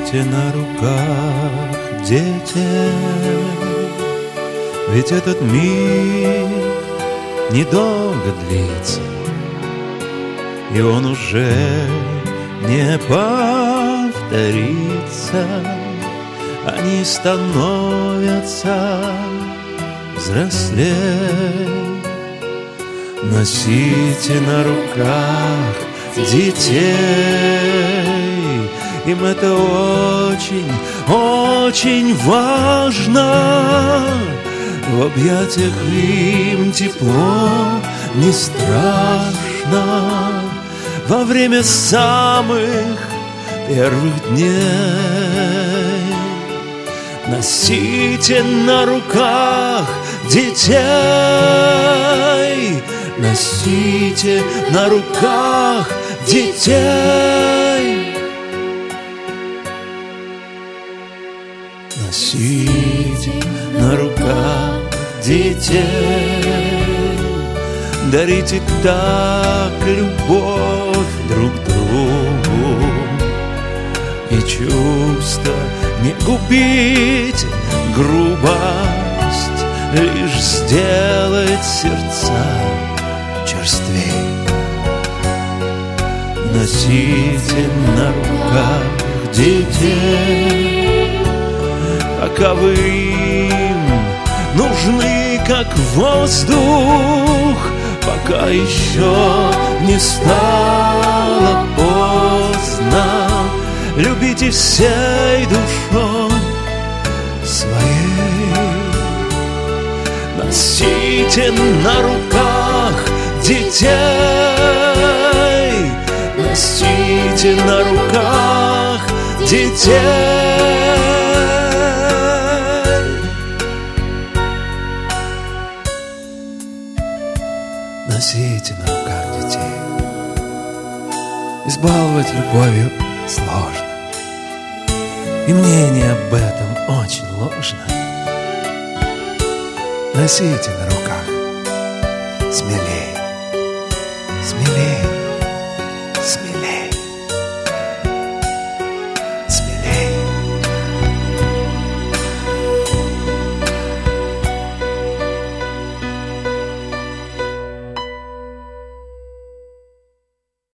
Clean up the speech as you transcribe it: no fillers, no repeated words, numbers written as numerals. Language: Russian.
Носите на руках детей, ведь этот мир недолго длится, и он уже не повторится. Они становятся взрослей. Носите на руках детей, им это очень, очень важно. В объятиях им тепло, не страшно. Во время самых первых дней носите на руках детей. Носите на руках детей. Носите на руках детей. Дарите так любовь друг другу, и чувства не губите, грубость лишь сделает сердца черствей. Носите на руках детей, пока вы им нужны, как воздух, пока еще не стало поздно. Любите всей душой своей. Носите на руках детей. Носите на руках детей. Носите на руках детей. Избаловать любовью сложно, и мнение об этом очень ложно. Носите на руках смелей, смелей.